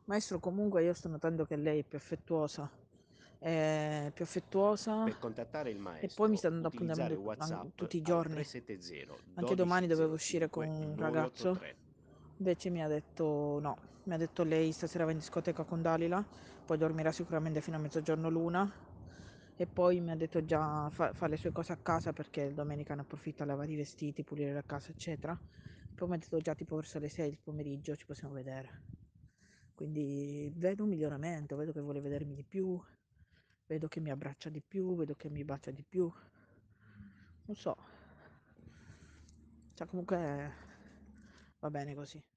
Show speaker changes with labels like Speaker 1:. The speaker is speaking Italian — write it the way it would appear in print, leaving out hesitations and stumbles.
Speaker 1: Maestro, comunque io sto notando che lei è più affettuosa
Speaker 2: Per contattare il
Speaker 1: e poi mi
Speaker 2: maestro,
Speaker 1: sta dando
Speaker 2: utilizzare
Speaker 1: appuntamento
Speaker 2: WhatsApp
Speaker 1: tutti i
Speaker 2: al
Speaker 1: giorni.
Speaker 2: 370
Speaker 1: Anche domani dovevo uscire con
Speaker 2: 1205
Speaker 1: un ragazzo,
Speaker 2: 983.
Speaker 1: invece mi ha detto no, mi ha detto lei stasera va in discoteca con Dalila, poi dormirà sicuramente fino a mezzogiorno l'una e poi mi ha detto già fa le sue cose a casa perché domenica ne approfitta a lavare i vestiti, pulire la casa eccetera. Poi mi ha detto già tipo verso le 6 del pomeriggio ci possiamo vedere. Quindi vedo un miglioramento, vedo che vuole vedermi di più, vedo che mi abbraccia di più, vedo che mi bacia di più. Non so, cioè comunque va bene così.